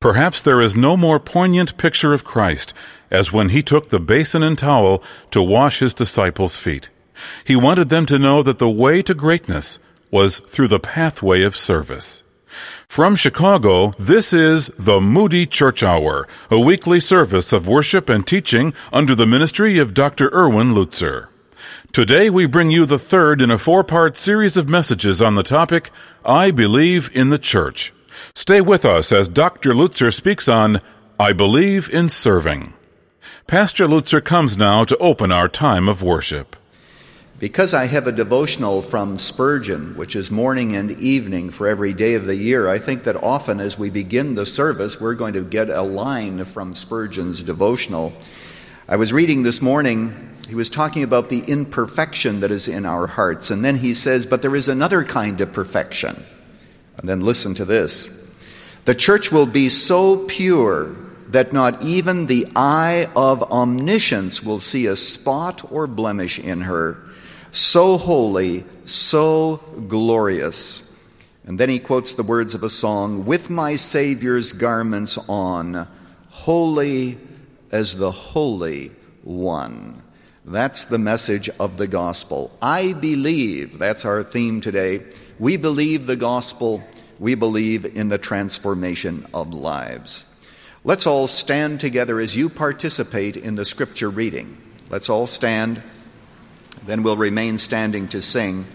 Perhaps there is no more poignant picture of Christ as when he took the basin and towel to wash his disciples' feet. He wanted them to know that the way to greatness was through the pathway of service. From Chicago, this is the Moody Church Hour, a weekly service of worship and teaching under the ministry of Dr. Erwin Lutzer. Today we bring you the third in a four-part series of messages on the topic, I Believe in the Church. Stay with us as Dr. Lutzer speaks on I Believe in Serving. Pastor Lutzer comes now to open our time of worship. Because I have a devotional from Spurgeon, which is morning and evening for every day of the year, I think that often as we begin the service, we're going to get a line from Spurgeon's devotional. I was reading this morning, he was talking about the imperfection that is in our hearts, and then he says, but there is another kind of perfection. And then listen to this. The church will be so pure that not even the eye of omniscience will see a spot or blemish in her. So holy, so glorious. And then he quotes the words of a song, with my Savior's garments on, holy as the Holy One. That's the message of the gospel. I believe, that's our theme today. We believe the gospel. We believe in the transformation of lives. Let's all stand together as you participate in the scripture reading. Let's all stand. Then we'll remain standing to sing.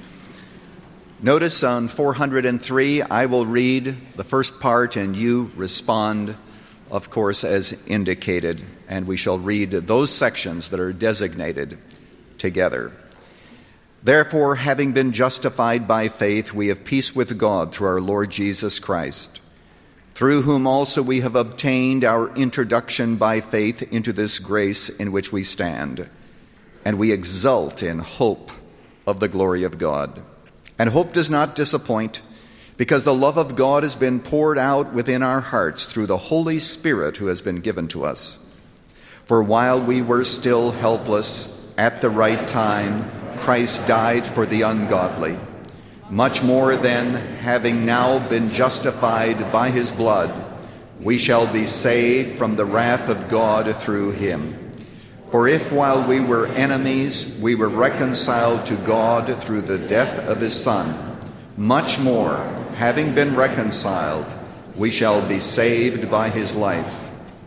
Notice on 403, I will read the first part and you respond, of course, as indicated. And we shall read those sections that are designated together. Therefore, having been justified by faith, we have peace with God through our Lord Jesus Christ, through whom also we have obtained our introduction by faith into this grace in which we stand. And we exult in hope of the glory of God. And hope does not disappoint, because the love of God has been poured out within our hearts through the Holy Spirit who has been given to us. For while we were still helpless, at the right time, Christ died for the ungodly. Much more then, having now been justified by his blood, we shall be saved from the wrath of God through him. For if while we were enemies, we were reconciled to God through the death of his Son, much more, having been reconciled, we shall be saved by his life.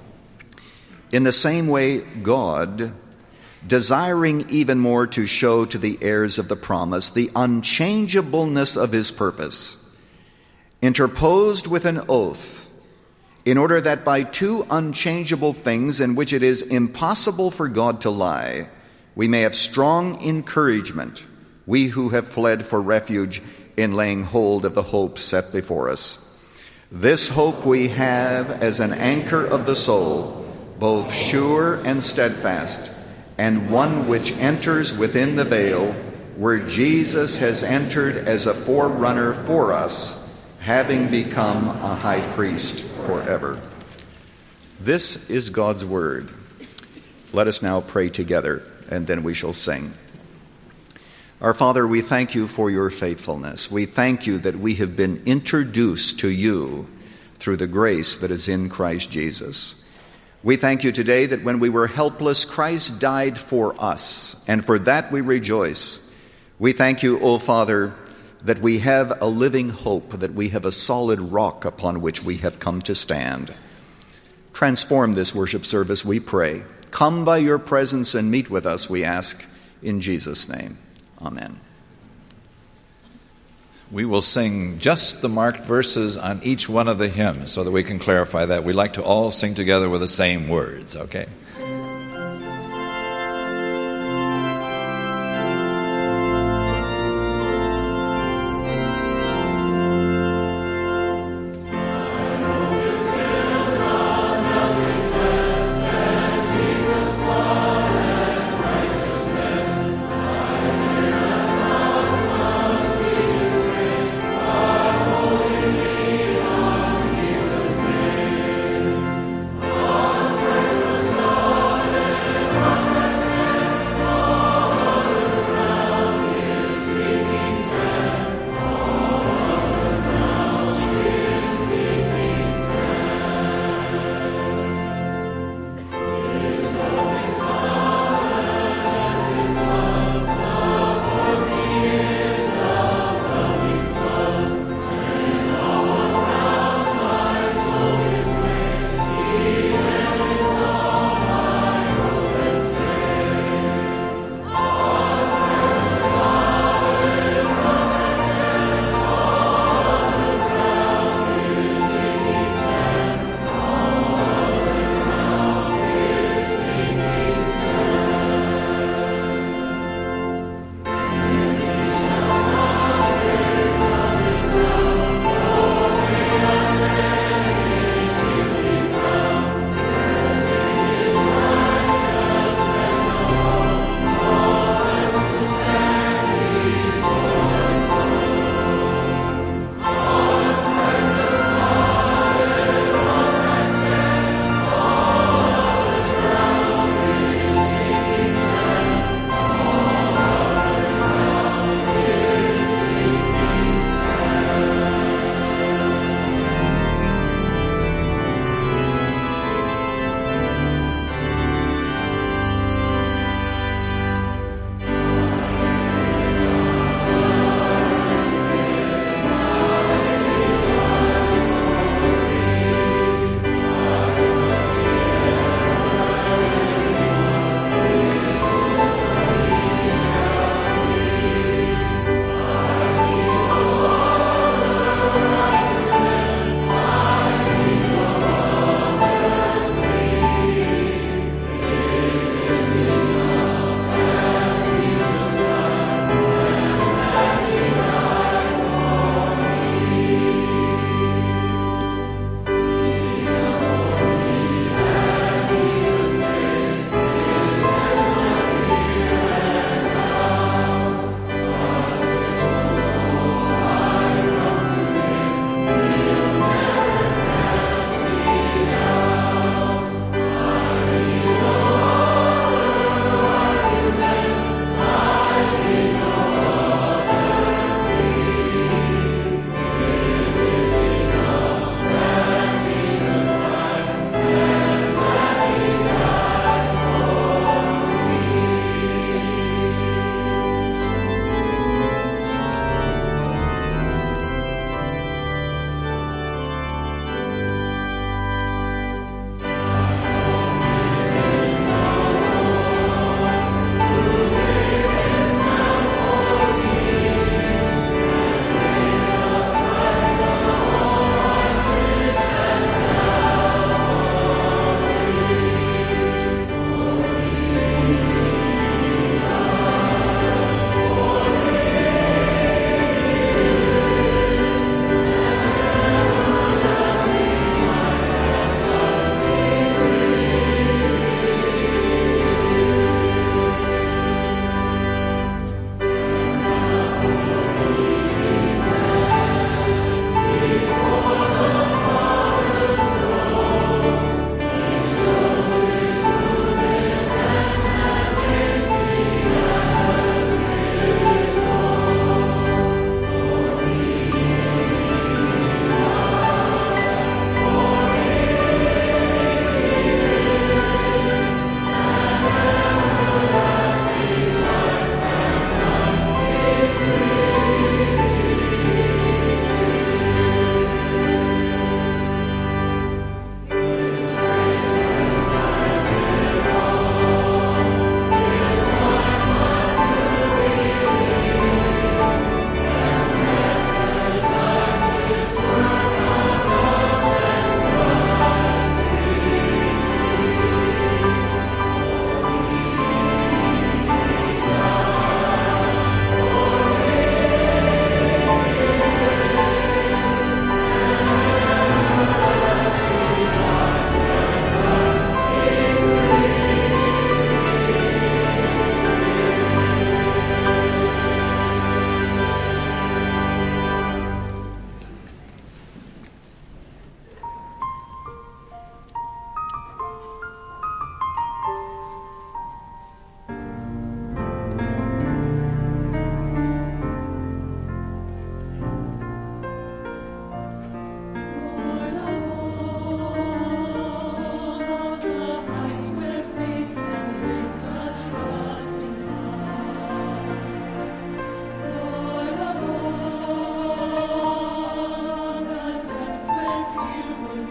In the same way, God, desiring even more to show to the heirs of the promise the unchangeableness of his purpose, interposed with an oath, in order that by two unchangeable things in which it is impossible for God to lie, we may have strong encouragement, we who have fled for refuge in laying hold of the hope set before us. This hope we have as an anchor of the soul, both sure and steadfast, and one which enters within the veil, where Jesus has entered as a forerunner for us, having become a high priest forever. This is God's word. Let us now pray together, and then we shall sing. Our Father, we thank you for your faithfulness. We thank you that we have been introduced to you through the grace that is in Christ Jesus. We thank you today that when we were helpless, Christ died for us, and for that we rejoice. We thank you, O Father, that we have a living hope, that we have a solid rock upon which we have come to stand. Transform this worship service, we pray. Come by your presence and meet with us, we ask, in Jesus' name. Amen. We will sing just the marked verses on each one of the hymns so that we can clarify that. We like to all sing together with the same words, okay?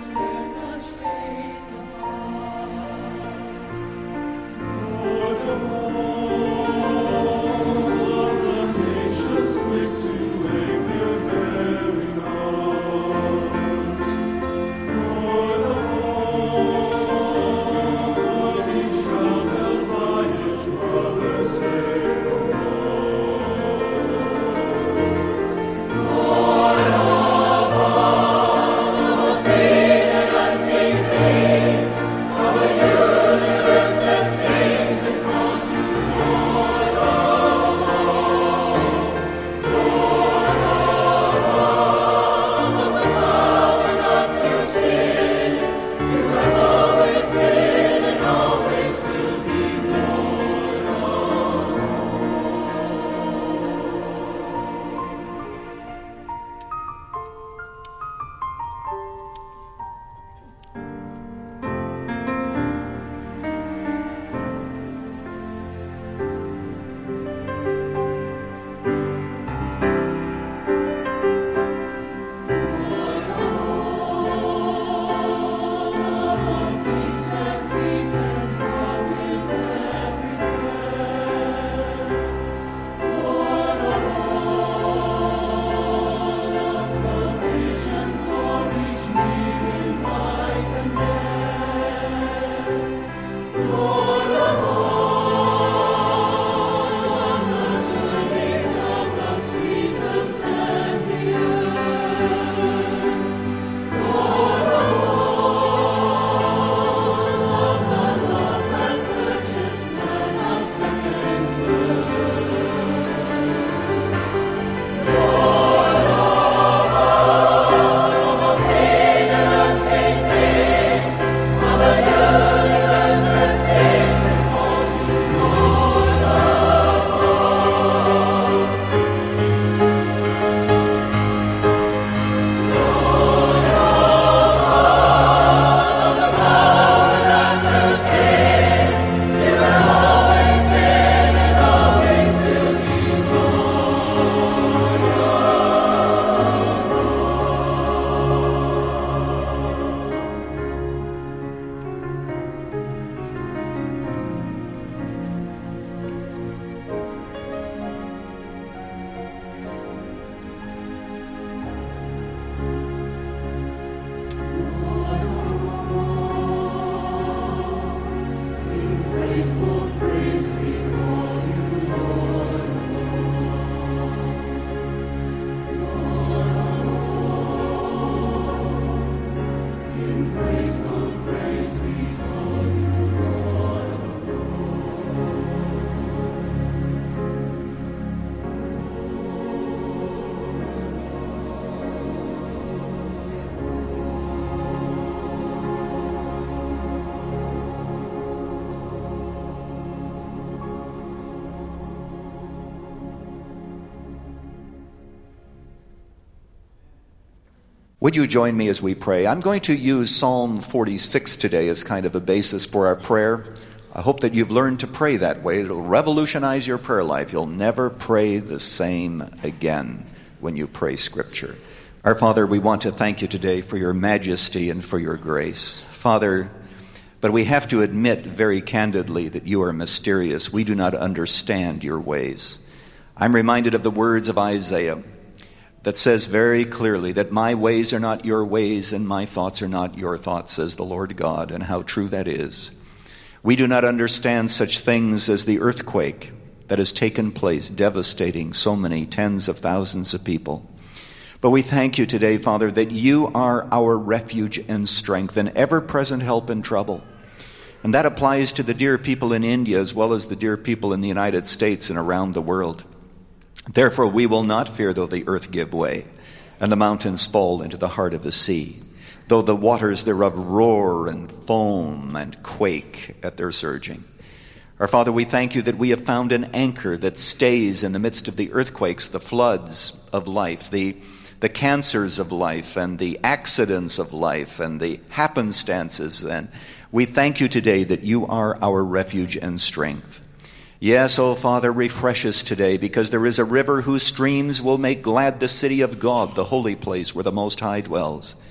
Would you join me as we pray? I'm going to use Psalm 46 today as kind of a basis for our prayer. I hope that you've learned to pray that way. It'll revolutionize your prayer life. You'll never pray the same again when you pray Scripture. Our Father, we want to thank you today for your majesty and for your grace. Father, but we have to admit very candidly that you are mysterious. We do not understand your ways. I'm reminded of the words of Isaiah that says very clearly that my ways are not your ways and my thoughts are not your thoughts, says the Lord God, and how true that is. We do not understand such things as the earthquake that has taken place, devastating so many tens of thousands of people. But we thank you today, Father, that you are our refuge and strength, an ever-present help in trouble. And that applies to the dear people in India as well as the dear people in the United States and around the world. Therefore we will not fear though the earth give way, and the mountains fall into the heart of the sea, though the waters thereof roar and foam and quake at their surging. Our Father, we thank you that we have found an anchor that stays in the midst of the earthquakes, the floods of life, the cancers of life, and the accidents of life, and the happenstances. And we thank you today that you are our refuge and strength. Yes, O Father, refresh us today, because there is a river whose streams will make glad the city of God, the holy place where the Most High dwells.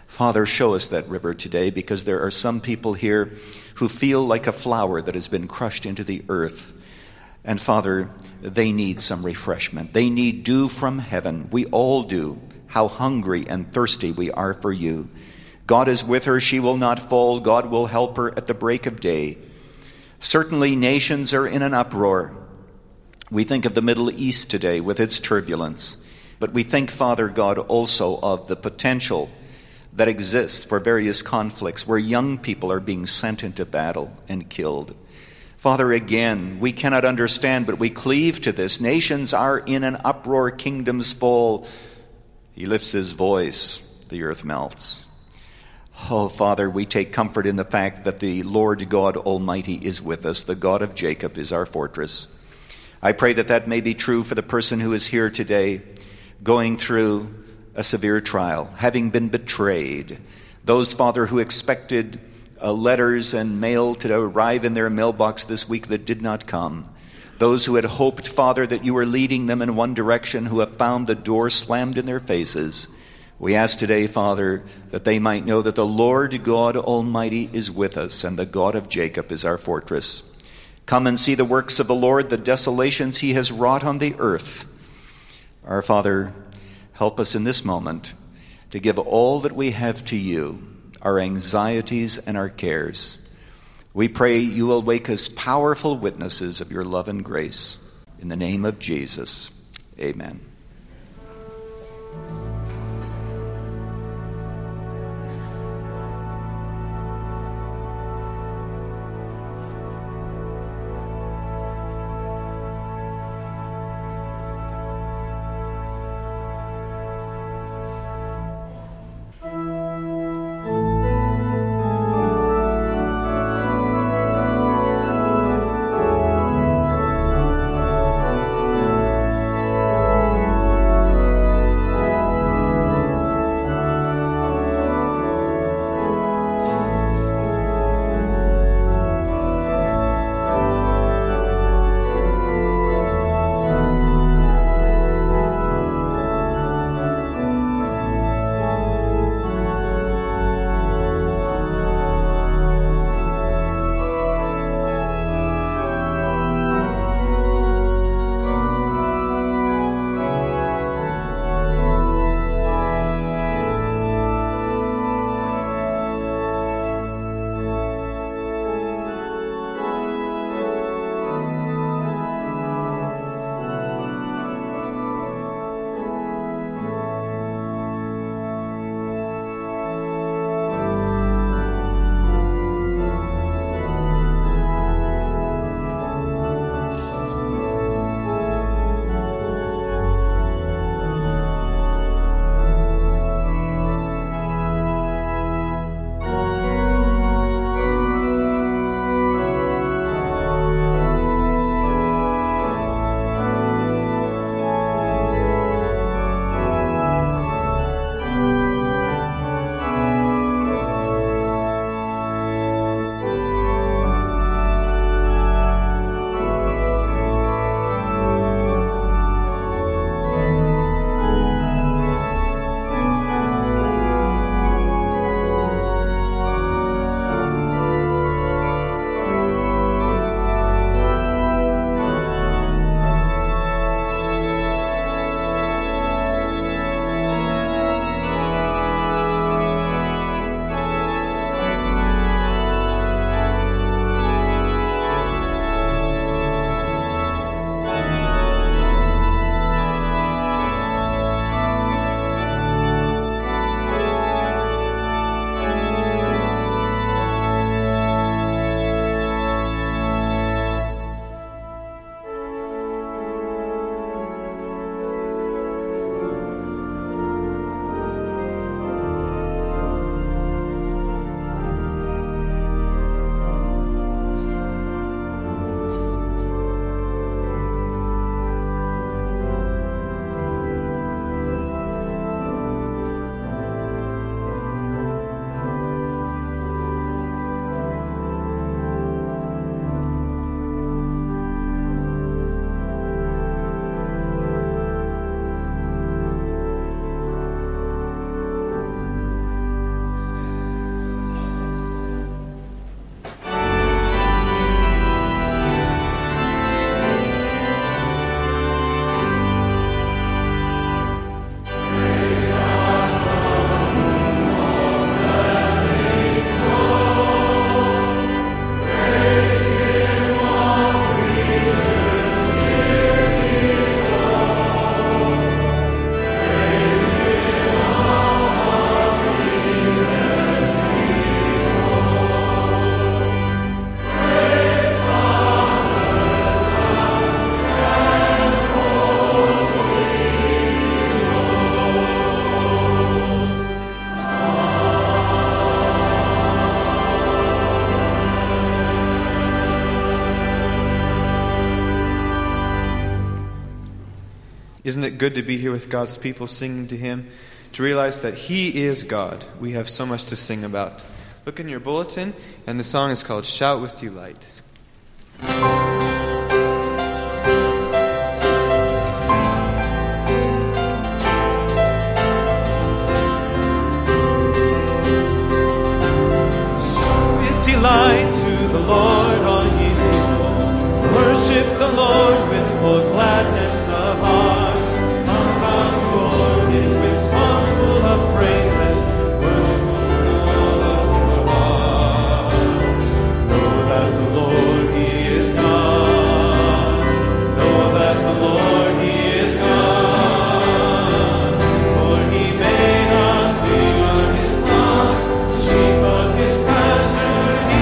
Father, show us that river today, because there are some people here who feel like a flower that has been crushed into the earth. And Father, they need some refreshment. They need dew from heaven. We all do. How hungry and thirsty we are for you. God is with her. She will not fall. God will help her at the break of day. Certainly nations are in an uproar. We think of the Middle East today with its turbulence. But we think, Father God, also of the potential that exists for various conflicts where young people are being sent into battle and killed. Father, again, we cannot understand, but we cleave to this. Nations are in an uproar, kingdoms fall. He lifts his voice, the earth melts. Oh, Father, we take comfort in the fact that the Lord God Almighty is with us. The God of Jacob is our fortress. I pray that that may be true for the person who is here today, going through a severe trial, having been betrayed. Those, Father, who expected letters and mail to arrive in their mailbox this week that did not come. Those who had hoped, Father, that you were leading them in one direction, who have found the door slammed in their faces. We ask today, Father, that they might know that the Lord God Almighty is with us, and the God of Jacob is our fortress. Come and see the works of the Lord, the desolations he has wrought on the earth. Our Father, help us in this moment to give all that we have to you, our anxieties and our cares. We pray you will make us powerful witnesses of your love and grace. In the name of Jesus, amen. Isn't it good to be here with God's people singing to Him? To realize that He is God. We have so much to sing about. Look in your bulletin, and the song is called Shout with Delight. Delight to the Lord, all ye people. Worship the Lord with full gladness of heart. Come bow before Him with songs full of praises. Worship with all of your heart. Know that the Lord, He is God. Know that the Lord, He is God. For He made us, we are His flock, sheep of His pasture.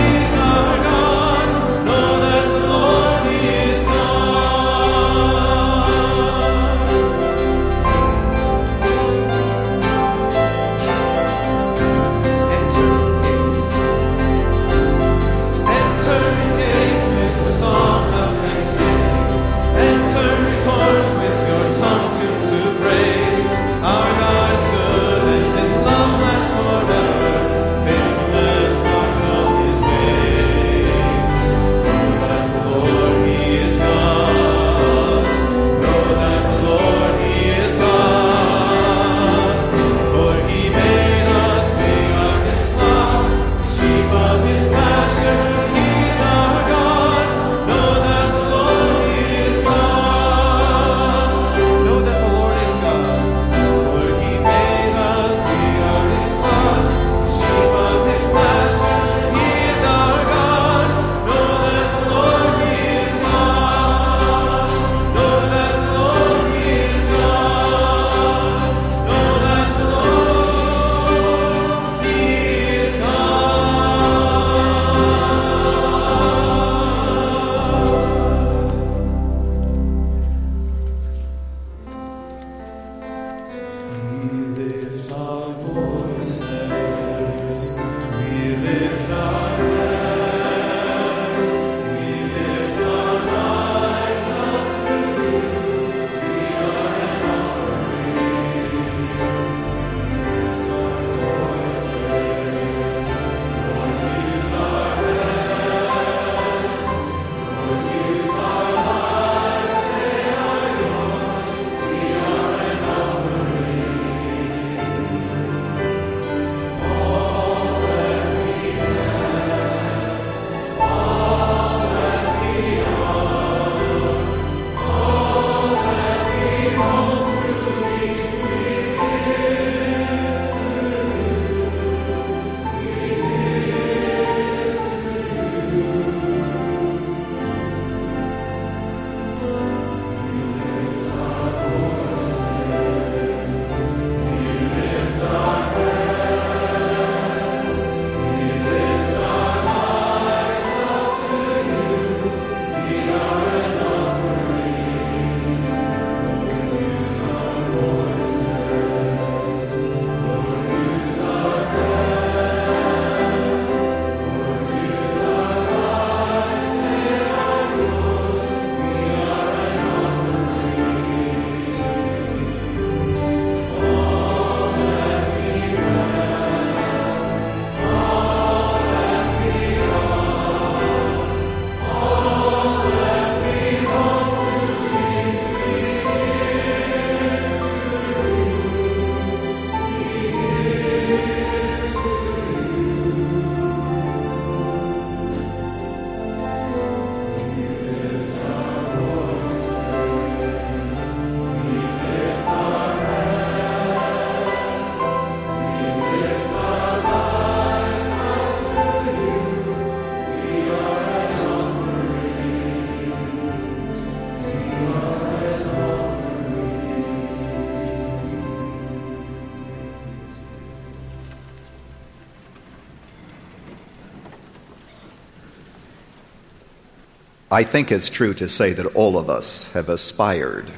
I think it's true to say that all of us have aspired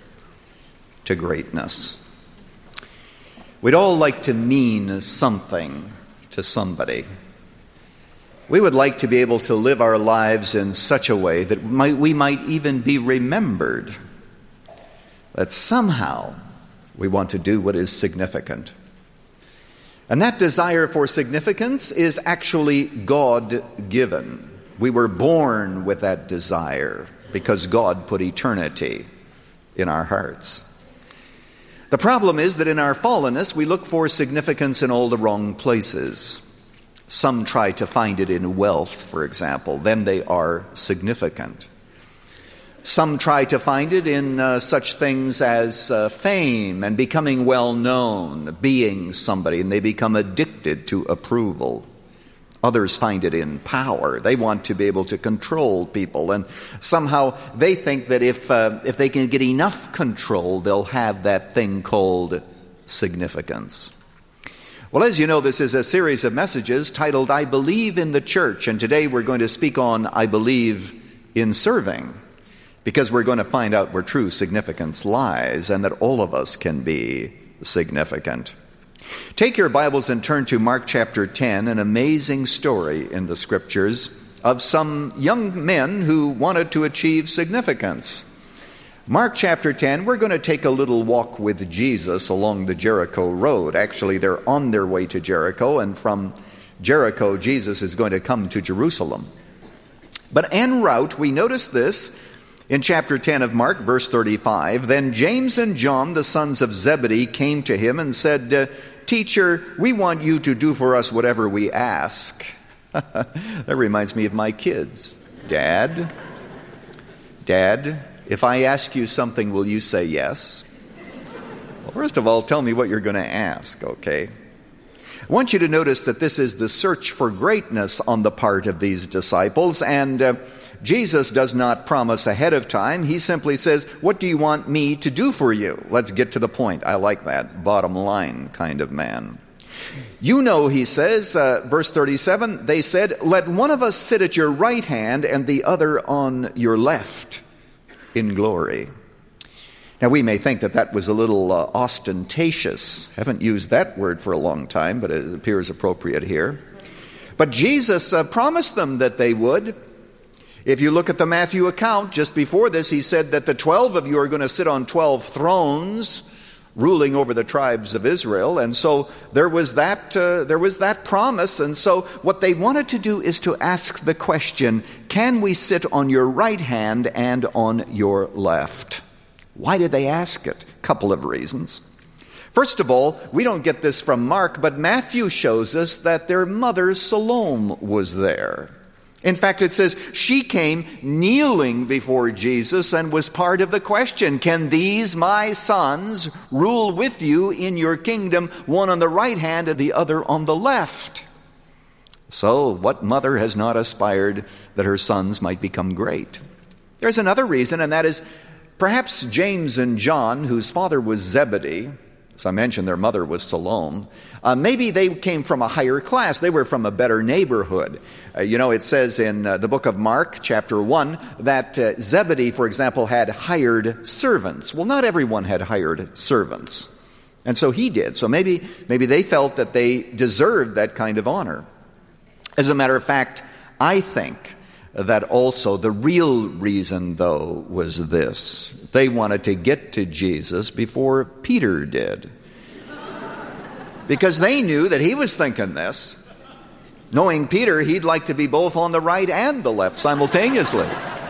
to greatness. We'd all like to mean something to somebody. We would like to be able to live our lives in such a way that we might even be remembered. that somehow we want to do what is significant. And that desire for significance is actually God-given. We were born with that desire because God put eternity in our hearts. The problem is that in our fallenness, we look for significance in all the wrong places. Some try to find it in wealth, for example. Then they are significant. Some try to find it in such things as fame and becoming well known, being somebody, and they become addicted to approval. Others find it in power. They want to be able to control people, and somehow they think that if they can get enough control, they'll have that thing called significance. Well, as you know, this is a series of messages titled, I Believe in the Church, and today we're going to speak on I Believe in Serving, because we're going to find out where true significance lies and that all of us can be significant. Take your Bibles and turn to Mark chapter 10, an amazing story in the Scriptures of some young men who wanted to achieve significance. Mark chapter 10, we're going to take a little walk with Jesus along the Jericho road. Actually, they're on their way to Jericho, and from Jericho, Jesus is going to come to Jerusalem. But en route, we notice this in chapter 10 of Mark, verse 35. Then James and John, the sons of Zebedee, came to him and said, Teacher, we want you to do for us whatever we ask. That reminds me of my kids. Dad, if I ask you something, will you say yes? Well, first of all, tell me what you're going to ask, okay? I want you to notice that this is the search for greatness on the part of these disciples, and Jesus does not promise ahead of time. He simply says, what do you want me to do for you? Let's get to the point. I like that bottom line kind of man. You know, he says, verse 37, they said, let one of us sit at your right hand and the other on your left in glory. Now, we may think that that was a little ostentatious. Haven't used that word for a long time, but it appears appropriate here. But Jesus promised them that they would. If you look at the Matthew account, just before this, he said that the 12 of you are going to sit on 12 thrones, ruling over the tribes of Israel. And so there was that promise. And so what they wanted to do is to ask the question, can we sit on your right hand and on your left? Why did they ask it? A couple of reasons. First of all, we don't get this from Mark, but Matthew shows us that their mother Salome was there. In fact, it says she came kneeling before Jesus and was part of the question, can these my sons rule with you in your kingdom, one on the right hand and the other on the left? So what mother has not aspired that her sons might become great? There's another reason, and that is perhaps James and John, whose father was Zebedee, as I mentioned, their mother was Salome. Maybe they came from a higher class. They were from a better neighborhood. It says in the book of Mark, chapter 1, that Zebedee, for example, had hired servants. Well, not everyone had hired servants. And so he did. So maybe they felt that they deserved that kind of honor. As a matter of fact, I think that also the real reason, though, was this. They wanted to get to Jesus before Peter did. Because they knew that he was thinking this. Knowing Peter, he'd like to be both on the right and the left simultaneously.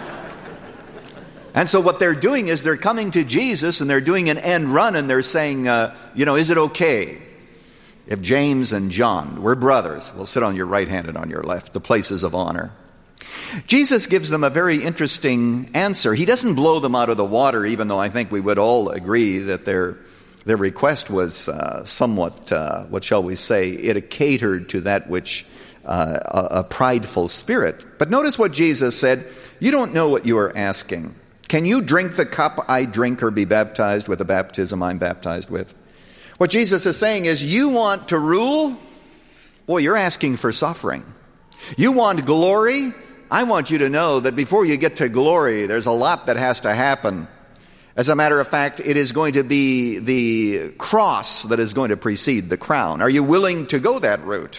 And so what they're doing is they're coming to Jesus and they're doing an end run and they're saying, is it okay if James and John, we're brothers, will sit on your right hand and on your left, the places of honor? Jesus gives them a very interesting answer. He doesn't blow them out of the water, even though I think we would all agree that their request was somewhat, what shall we say, it catered to that which a prideful spirit. But notice what Jesus said. You don't know what you are asking. Can you drink the cup I drink or be baptized with the baptism I'm baptized with? What Jesus is saying is, you want to rule? Well, you're asking for suffering. You want glory? I want you to know that before you get to glory, there's a lot that has to happen. As a matter of fact, it is going to be the cross that is going to precede the crown. Are you willing to go that route?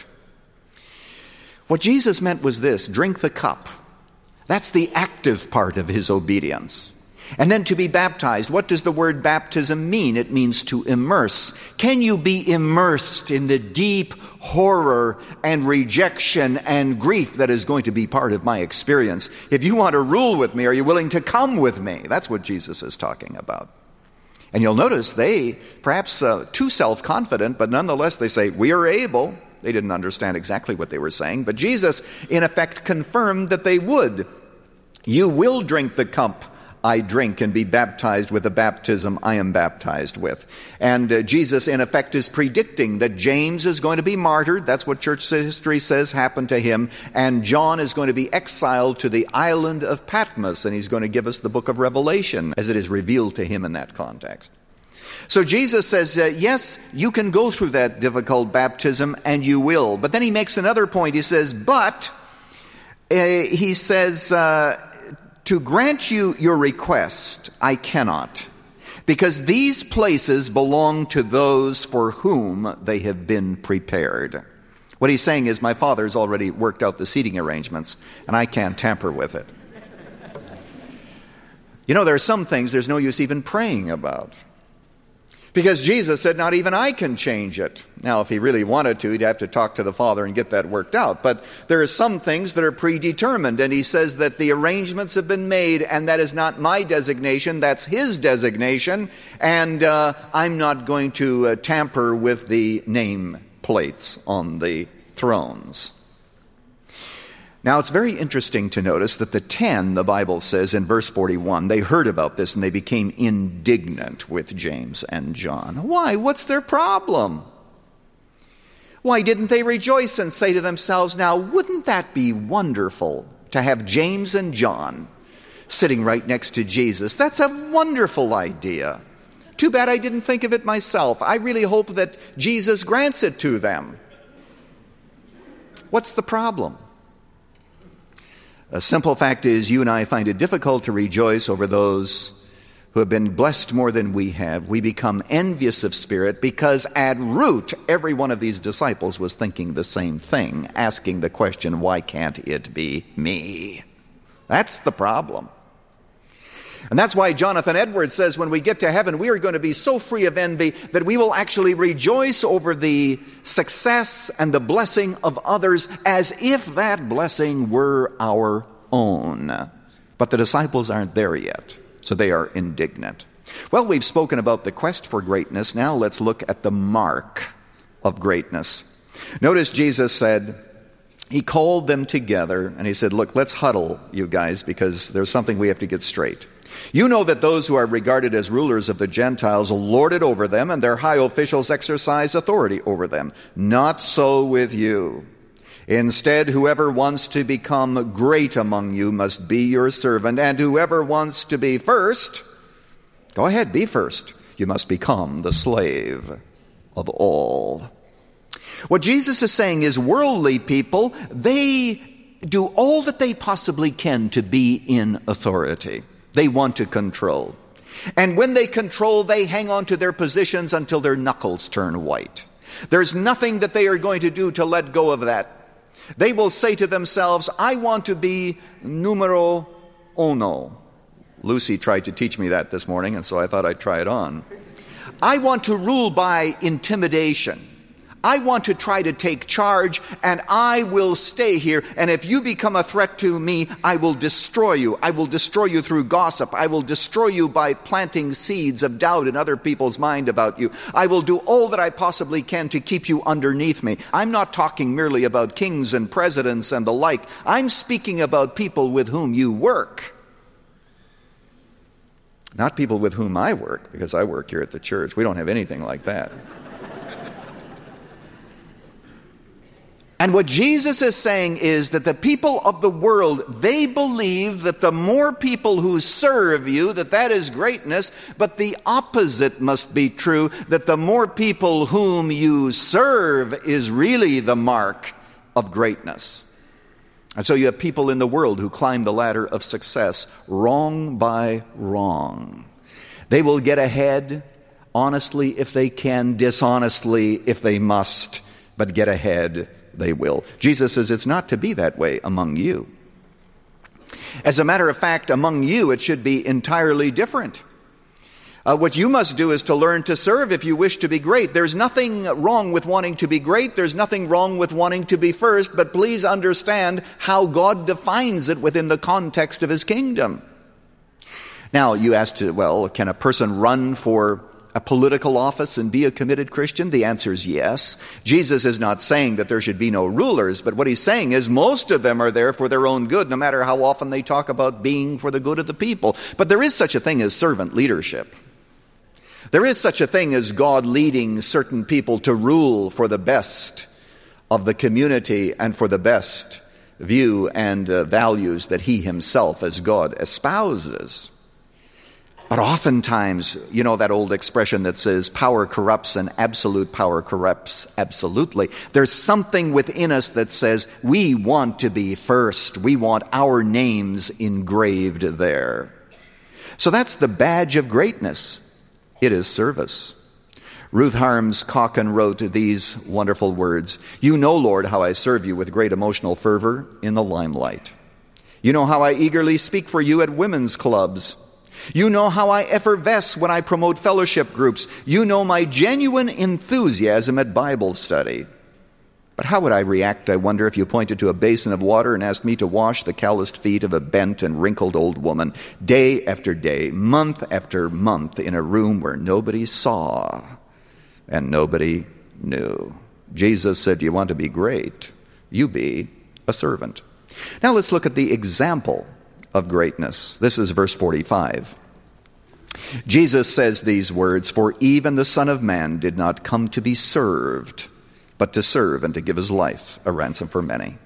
What Jesus meant was this: drink the cup. That's the active part of his obedience. And then to be baptized. What does the word baptism mean? It means to immerse. Can you be immersed in the deep horror and rejection and grief that is going to be part of my experience? If you want to rule with me, are you willing to come with me? That's what Jesus is talking about. And you'll notice they, perhaps too self-confident, but nonetheless they say, we are able. They didn't understand exactly what they were saying, but Jesus, in effect, confirmed that they would. You will drink the cup I drink and be baptized with the baptism I am baptized with. And Jesus, in effect, is predicting that James is going to be martyred. That's what church history says happened to him. And John is going to be exiled to the island of Patmos, and he's going to give us the book of Revelation as it is revealed to him in that context. So Jesus says, yes, you can go through that difficult baptism, and you will. But then he makes another point. He says, to grant you your request, I cannot, because these places belong to those for whom they have been prepared. What he's saying is, my Father's already worked out the seating arrangements, and I can't tamper with it. You know, there are some things there's no use even praying about. Because Jesus said, not even I can change it. Now, if he really wanted to, he'd have to talk to the Father and get that worked out. But there are some things that are predetermined, and he says that the arrangements have been made, and that is not my designation, that's his designation, and I'm not going to tamper with the name plates on the thrones. Now, it's very interesting to notice that the 10, the Bible says in verse 41, they heard about this and they became indignant with James and John. Why? What's their problem? Why didn't they rejoice and say to themselves, now, wouldn't that be wonderful to have James and John sitting right next to Jesus? That's a wonderful idea. Too bad I didn't think of it myself. I really hope that Jesus grants it to them. What's the problem? A simple fact is, you and I find it difficult to rejoice over those who have been blessed more than we have. We become envious of spirit because at root, every one of these disciples was thinking the same thing, asking the question, why can't it be me? That's the problem. And that's why Jonathan Edwards says when we get to heaven, we are going to be so free of envy that we will actually rejoice over the success and the blessing of others as if that blessing were our own. But the disciples aren't there yet, so they are indignant. Well, we've spoken about the quest for greatness. Now let's look at the mark of greatness. Notice Jesus said, he called them together and he said, look, let's huddle, you guys, because there's something we have to get straight. You know that those who are regarded as rulers of the Gentiles lord it over them, and their high officials exercise authority over them. Not so with you. Instead, whoever wants to become great among you must be your servant, and whoever wants to be first, go ahead, be first. You must become the slave of all. What Jesus is saying is worldly people, they do all that they possibly can to be in authority. They want to control. And when they control, they hang on to their positions until their knuckles turn white. There's nothing that they are going to do to let go of that. They will say to themselves, I want to be numero uno. Lucy tried to teach me that this morning, and so I thought I'd try it on. I want to rule by intimidation. I want to try to take charge, and I will stay here. And if you become a threat to me, I will destroy you. I will destroy you through gossip. I will destroy you by planting seeds of doubt in other people's mind about you. I will do all that I possibly can to keep you underneath me. I'm not talking merely about kings and presidents and the like. I'm speaking about people with whom you work. Not people with whom I work, because I work here at the church. We don't have anything like that. And what Jesus is saying is that the people of the world, they believe that the more people who serve you, that is greatness, but the opposite must be true, that the more people whom you serve is really the mark of greatness. And so you have people in the world who climb the ladder of success wrong by wrong. They will get ahead honestly if they can, dishonestly if they must, but get ahead they will. Jesus says it's not to be that way among you. As a matter of fact, among you it should be entirely different. What you must do is to learn to serve if you wish to be great. There's nothing wrong with wanting to be great. There's nothing wrong with wanting to be first, but please understand how God defines it within the context of his kingdom. Now, you asked, well, can a person run for a political office and be a committed Christian? The answer is yes. Jesus is not saying that there should be no rulers, but what he's saying is most of them are there for their own good, no matter how often they talk about being for the good of the people. But there is such a thing as servant leadership. There is such a thing as God leading certain people to rule for the best of the community and for the best view and values that he himself as God espouses. But oftentimes, you know that old expression that says power corrupts and absolute power corrupts absolutely. There's something within us that says we want to be first. We want our names engraved there. So that's the badge of greatness. It is service. Ruth Harms Calkin wrote these wonderful words. You know, Lord, how I serve you with great emotional fervor in the limelight. You know how I eagerly speak for you at women's clubs. You know how I effervesce when I promote fellowship groups. You know my genuine enthusiasm at Bible study. But how would I react, I wonder, if you pointed to a basin of water and asked me to wash the calloused feet of a bent and wrinkled old woman, day after day, month after month, in a room where nobody saw and nobody knew? Jesus said, you want to be great? You be a servant. Now let's look at the example of greatness. This is verse 45. Jesus says these words, for even the Son of Man did not come to be served, but to serve and to give his life a ransom for many.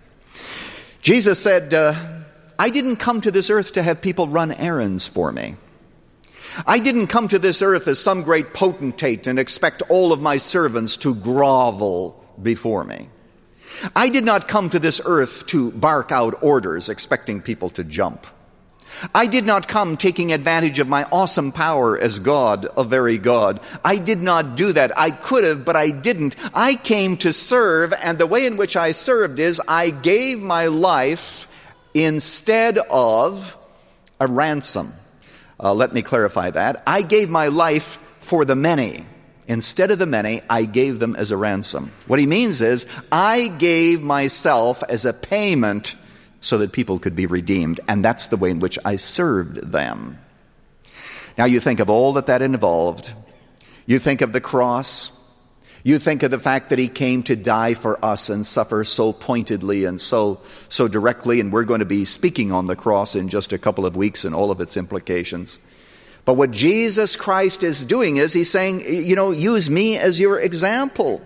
Jesus said, I didn't come to this earth to have people run errands for me. I didn't come to this earth as some great potentate and expect all of my servants to grovel before me. I did not come to this earth to bark out orders expecting people to jump. I did not come taking advantage of my awesome power as God, a very God. I did not do that. I could have, but I didn't. I came to serve, and the way in which I served is I gave my life instead of a ransom. Let me clarify that. I gave my life for the many. Instead of the many, I gave them as a ransom. What he means is I gave myself as a payment so that people could be redeemed. And that's the way in which I served them. Now you think of all that involved. You think of the cross. You think of the fact that he came to die for us and suffer so pointedly and so directly. And we're going to be speaking on the cross in just a couple of weeks and all of its implications. But what Jesus Christ is doing is he's saying, use me as your example.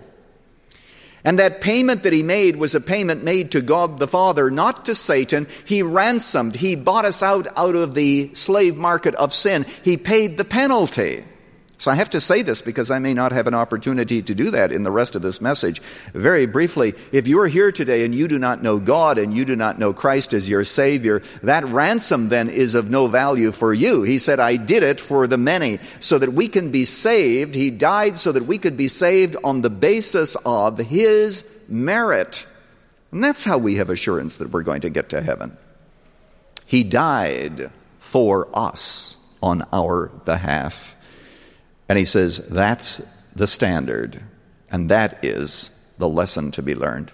And that payment that he made was a payment made to God the Father, not to Satan. He ransomed. He bought us out of the slave market of sin. He paid the penalty. So I have to say this because I may not have an opportunity to do that in the rest of this message. Very briefly, if you're here today and you do not know God and you do not know Christ as your Savior, that ransom then is of no value for you. He said, I did it for the many so that we can be saved. He died so that we could be saved on the basis of his merit. And that's how we have assurance that we're going to get to heaven. He died for us on our behalf. And he says, that's the standard, and that is the lesson to be learned.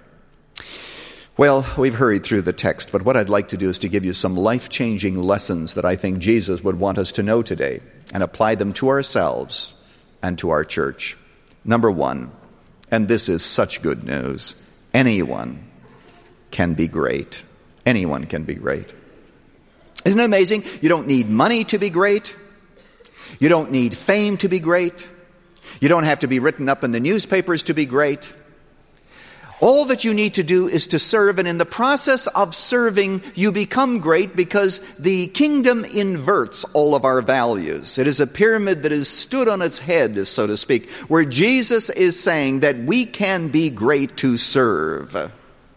Well, we've hurried through the text, but what I'd like to do is to give you some life-changing lessons that I think Jesus would want us to know today and apply them to ourselves and to our church. Number one, and this is such good news, anyone can be great. Anyone can be great. Isn't it amazing? You don't need money to be great. You don't need fame to be great. You don't have to be written up in the newspapers to be great. All that you need to do is to serve, and in the process of serving, you become great because the kingdom inverts all of our values. It is a pyramid that is stood on its head, so to speak, where Jesus is saying that we can be great to serve.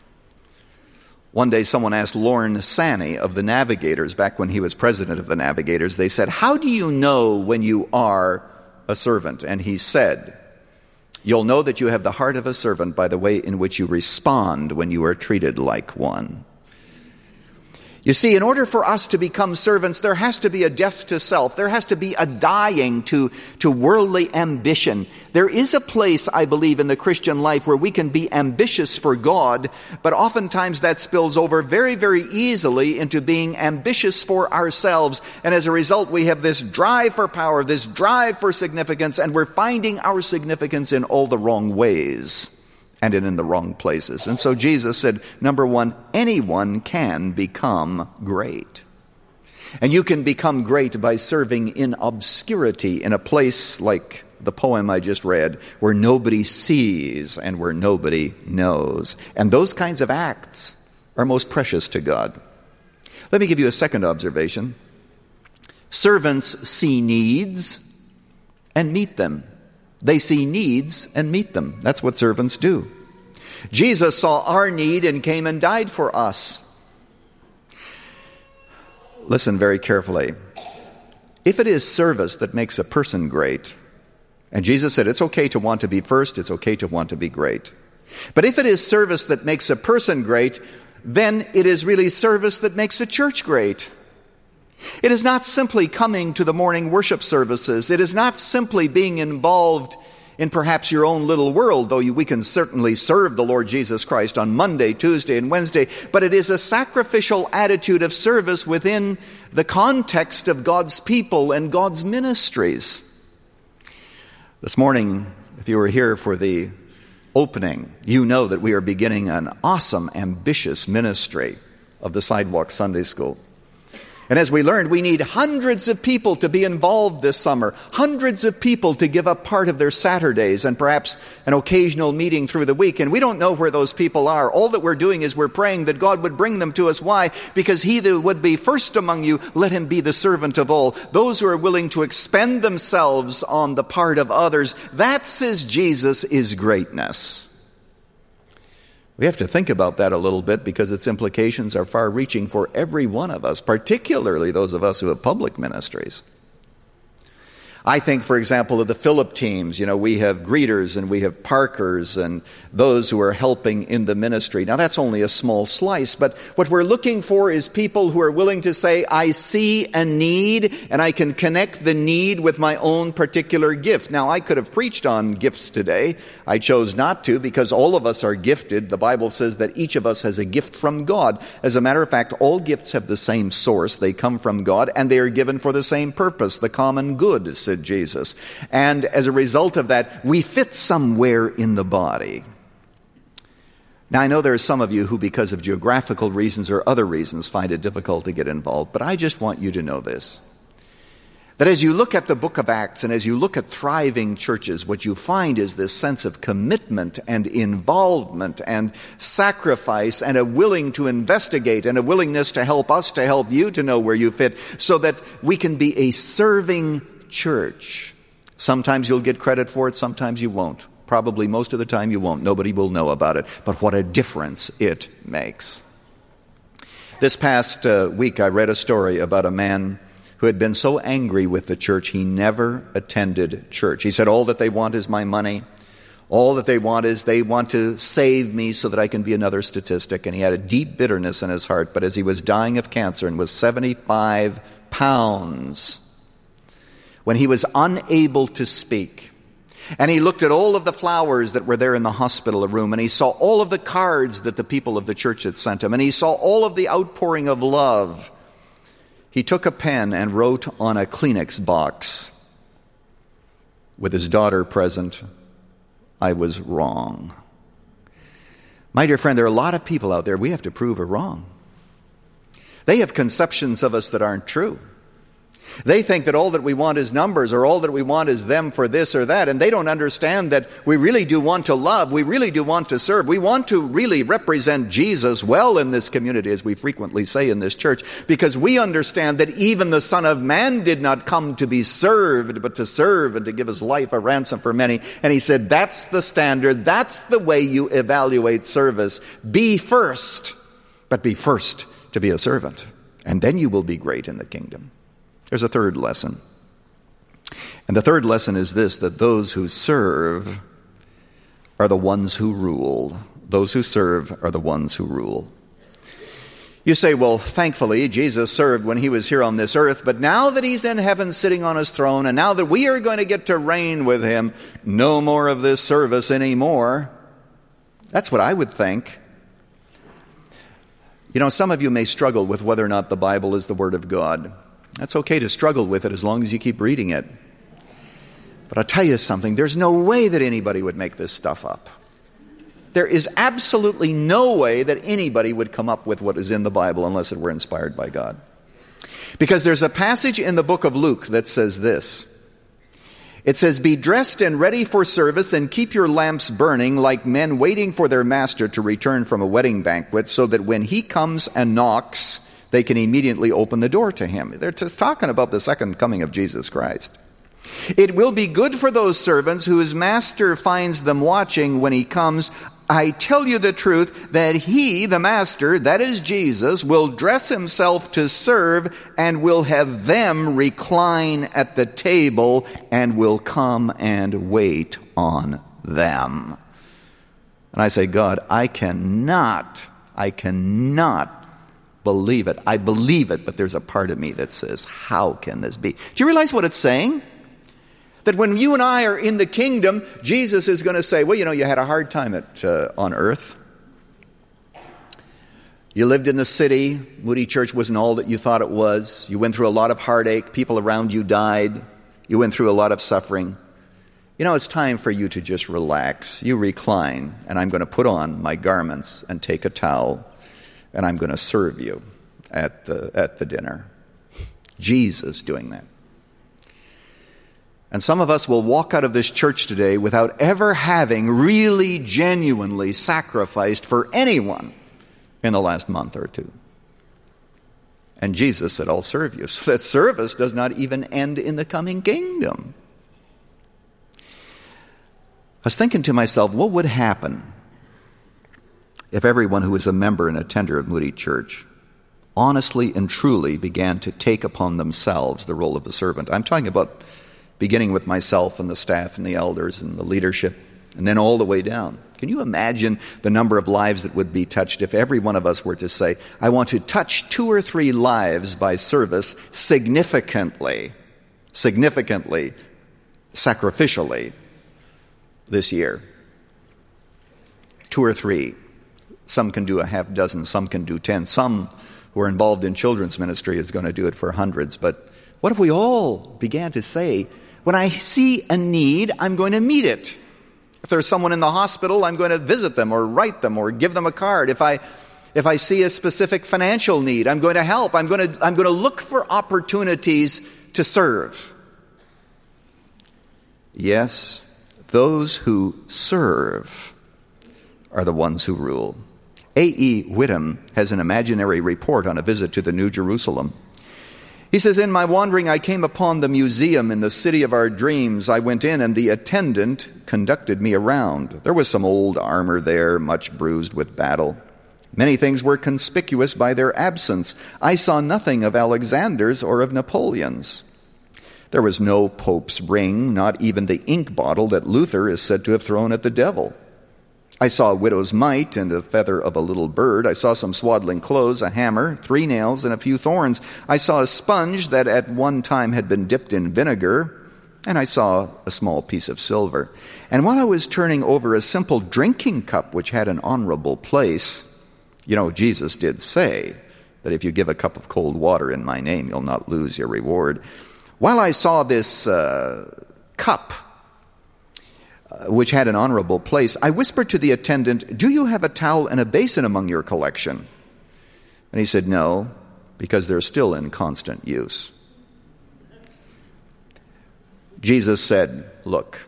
One day someone asked Lorne Sanney of the Navigators, back when he was president of the Navigators, they said, how do you know when you are a servant? And he said, you'll know that you have the heart of a servant by the way in which you respond when you are treated like one. You see, in order for us to become servants, there has to be a death to self. There has to be a dying to worldly ambition. There is a place, I believe, in the Christian life where we can be ambitious for God, but oftentimes that spills over very, very easily into being ambitious for ourselves. And as a result, we have this drive for power, this drive for significance, and we're finding our significance in all the wrong ways and in the wrong places. And so Jesus said, number one, anyone can become great. And you can become great by serving in obscurity in a place like the poem I just read, where nobody sees and where nobody knows. And those kinds of acts are most precious to God. Let me give you a second observation. Servants see needs and meet them. They see needs and meet them. That's what servants do. Jesus saw our need and came and died for us. Listen very carefully. If it is service that makes a person great, and Jesus said it's okay to want to be first, it's okay to want to be great. But if it is service that makes a person great, then it is really service that makes a church great. It is not simply coming to the morning worship services. It is not simply being involved in perhaps your own little world, though we can certainly serve the Lord Jesus Christ on Monday, Tuesday, and Wednesday. But it is a sacrificial attitude of service within the context of God's people and God's ministries. This morning, if you were here for the opening, you know that we are beginning an awesome, ambitious ministry of the Sidewalk Sunday School. And as we learned, we need hundreds of people to be involved this summer, hundreds of people to give up part of their Saturdays and perhaps an occasional meeting through the week. And we don't know where those people are. All that we're doing is we're praying that God would bring them to us. Why? Because he that would be first among you, let him be the servant of all. Those who are willing to expend themselves on the part of others, that, says Jesus, is greatness. We have to think about that a little bit because its implications are far-reaching for every one of us, particularly those of us who have public ministries. I think, for example, of the Phillip teams. You know, we have greeters and we have parkers and those who are helping in the ministry. Now, that's only a small slice, but what we're looking for is people who are willing to say, I see a need and I can connect the need with my own particular gift. Now, I could have preached on gifts today. I chose not to because all of us are gifted. The Bible says that each of us has a gift from God. As a matter of fact, all gifts have the same source. They come from God and they are given for the same purpose, the common good, said Jesus. And as a result of that, we fit somewhere in the body. Now, I know there are some of you who, because of geographical reasons or other reasons, find it difficult to get involved, but I just want you to know this. That as you look at the book of Acts and as you look at thriving churches, what you find is this sense of commitment and involvement and sacrifice and a willing to investigate and a willingness to help us, to help you to know where you fit so that we can be a serving church. Sometimes you'll get credit for it, sometimes you won't. Probably most of the time you won't. Nobody will know about it. But what a difference it makes. This past week I read a story about a man who had been so angry with the church he never attended church. He said, all that they want is my money. All that they want is they want to save me so that I can be another statistic. And he had a deep bitterness in his heart. But as he was dying of cancer and was 75 pounds, when he was unable to speak, and he looked at all of the flowers that were there in the hospital room, and he saw all of the cards that the people of the church had sent him, and he saw all of the outpouring of love, he took a pen and wrote on a Kleenex box, with his daughter present, I was wrong. My dear friend, there are a lot of people out there we have to prove are wrong. They have conceptions of us that aren't true. They think that all that we want is numbers, or all that we want is them for this or that, and they don't understand that we really do want to love, we really do want to serve, we want to really represent Jesus well in this community, as we frequently say in this church, because we understand that even the Son of Man did not come to be served, but to serve and to give his life a ransom for many. And he said, that's the standard, that's the way you evaluate service. Be first, but be first to be a servant, and then you will be great in the kingdom. There's a third lesson. And the third lesson is this, that those who serve are the ones who rule. Those who serve are the ones who rule. You say, well, thankfully, Jesus served when he was here on this earth, but now that he's in heaven sitting on his throne, and now that we are going to get to reign with him, no more of this service anymore. That's what I would think. You know, some of you may struggle with whether or not the Bible is the Word of God. That's okay to struggle with it as long as you keep reading it. But I'll tell you something, there's no way that anybody would make this stuff up. There is absolutely no way that anybody would come up with what is in the Bible unless it were inspired by God. Because there's a passage in the book of Luke that says this. It says, "Be dressed and ready for service, and keep your lamps burning like men waiting for their master to return from a wedding banquet, so that when he comes and knocks, they can immediately open the door to him." They're just talking about the second coming of Jesus Christ. "It will be good for those servants whose master finds them watching when he comes. I tell you the truth, that he, the master, that is Jesus, will dress himself to serve and will have them recline at the table and will come and wait on them." And I say, God, I cannot believe it. I believe it, but there's a part of me that says, how can this be? Do you realize what it's saying? That when you and I are in the kingdom, Jesus is going to say, well, you know, you had a hard time on earth. You lived in the city. Moody Church wasn't all that you thought it was. You went through a lot of heartache. People around you died. You went through a lot of suffering. You know, it's time for you to just relax. You recline, and I'm going to put on my garments and take a towel, and I'm going to serve you at the dinner. Jesus doing that. And some of us will walk out of this church today without ever having really, genuinely sacrificed for anyone in the last month or two. And Jesus said, I'll serve you. So that service does not even end in the coming kingdom. I was thinking to myself, what would happen if everyone who is a member and attender of Moody Church honestly and truly began to take upon themselves the role of the servant? I'm talking about beginning with myself and the staff and the elders and the leadership, and then all the way down. Can you imagine the number of lives that would be touched if every one of us were to say, I want to touch 2 or 3 lives by service significantly, sacrificially this year? 2 or 3. Some can do a half dozen, some can do 10. Some who are involved in children's ministry is going to do it for hundreds. But what if we all began to say, when I see a need, I'm going to meet it. If there's someone in the hospital, I'm going to visit them or write them or give them a card. If I see a specific financial need, I'm going to help. I'm going to look for opportunities to serve. Yes, those who serve are the ones who rule. A.E. Whittam has an imaginary report on a visit to the New Jerusalem. He says, in my wandering, I came upon the museum in the city of our dreams. I went in, and the attendant conducted me around. There was some old armor there, much bruised with battle. Many things were conspicuous by their absence. I saw nothing of Alexander's or of Napoleon's. There was no pope's ring, not even the ink bottle that Luther is said to have thrown at the devil. I saw a widow's mite and a feather of a little bird. I saw some swaddling clothes, a hammer, 3 nails, and a few thorns. I saw a sponge that at one time had been dipped in vinegar, and I saw a small piece of silver. And while I was turning over a simple drinking cup which had an honorable place, you know, Jesus did say that if you give a cup of cold water in my name, you'll not lose your reward. While I saw this cup, which had an honorable place, I whispered to the attendant, do you have a towel and a basin among your collection? And he said, no, because they're still in constant use. Jesus said, look,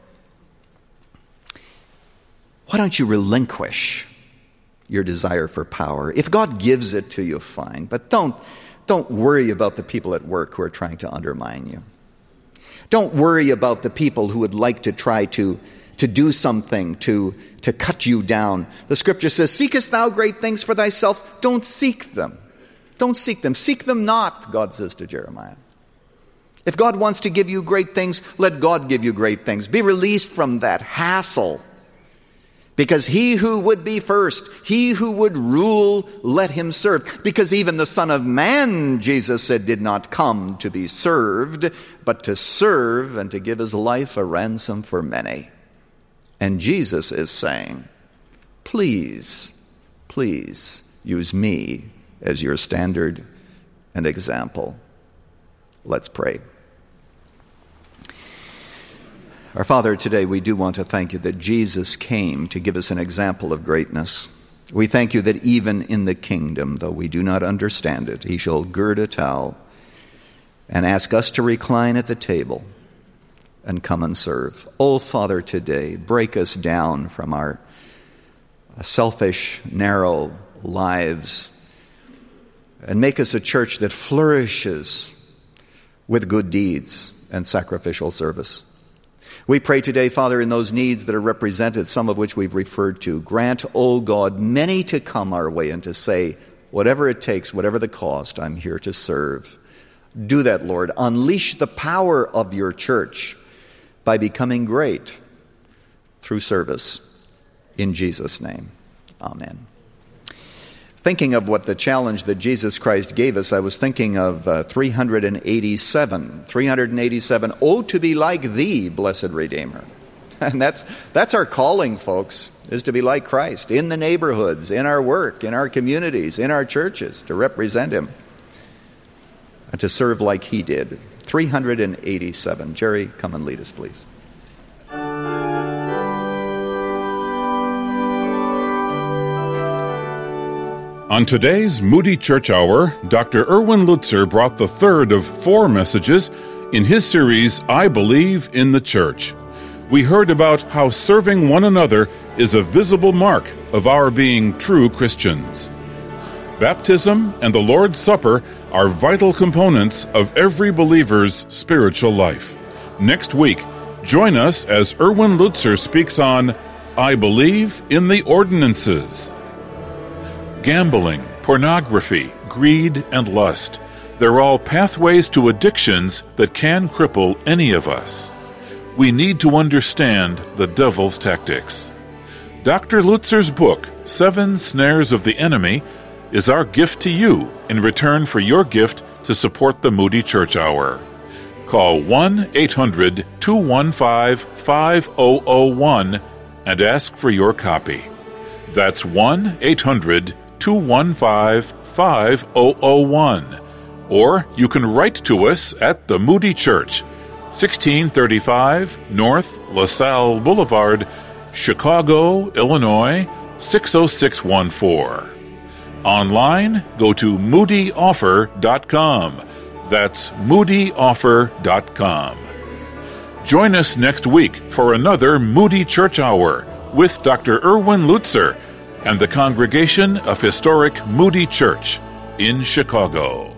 why don't you relinquish your desire for power? If God gives it to you, fine, but don't worry about the people at work who are trying to undermine you. Don't worry about the people who would like to try to do something to cut you down. The scripture says, seekest thou great things for thyself? Don't seek them. Don't seek them. Seek them not, God says to Jeremiah. If God wants to give you great things, let God give you great things. Be released from that hassle. Because he who would be first, he who would rule, let him serve. Because even the Son of Man, Jesus said, did not come to be served, but to serve and to give his life a ransom for many. And Jesus is saying, please, please use me as your standard and example. Let's pray. Our Father, today we do want to thank you that Jesus came to give us an example of greatness. We thank you that even in the kingdom, though we do not understand it, he shall gird a towel and ask us to recline at the table and come and serve. Oh, Father, today, break us down from our selfish, narrow lives and make us a church that flourishes with good deeds and sacrificial service. We pray today, Father, in those needs that are represented, some of which we've referred to. Grant, O God, many to come our way and to say, whatever it takes, whatever the cost, I'm here to serve. Do that, Lord. Unleash the power of your church by becoming great through service. In Jesus' name, amen. Thinking of what the challenge that Jesus Christ gave us, I was thinking of 387. 387, oh, to be like thee, blessed Redeemer. And that's our calling, folks, is to be like Christ in the neighborhoods, in our work, in our communities, in our churches, to represent him and to serve like he did. 387. Jerry, come and lead us, please. On today's Moody Church Hour, Dr. Erwin Lutzer brought the third of 4 messages in his series, I Believe in the Church. We heard about how serving one another is a visible mark of our being true Christians. Baptism and the Lord's Supper are vital components of every believer's spiritual life. Next week, join us as Erwin Lutzer speaks on I Believe in the Ordinances. Gambling, pornography, greed, and lust. They're all pathways to addictions that can cripple any of us. We need to understand the devil's tactics. Dr. Lutzer's book, 7 Snares of the Enemy, is our gift to you in return for your gift to support the Moody Church Hour. Call 1-800-215-5001 and ask for your copy. That's 1-800-215-5001. Or you can write to us at the Moody Church, 1635 North LaSalle Boulevard, Chicago, Illinois, 60614. Online, go to moodyoffer.com. That's moodyoffer.com. Join us next week for another Moody Church Hour with Dr. Erwin Lutzer and the congregation of historic Moody Church in Chicago.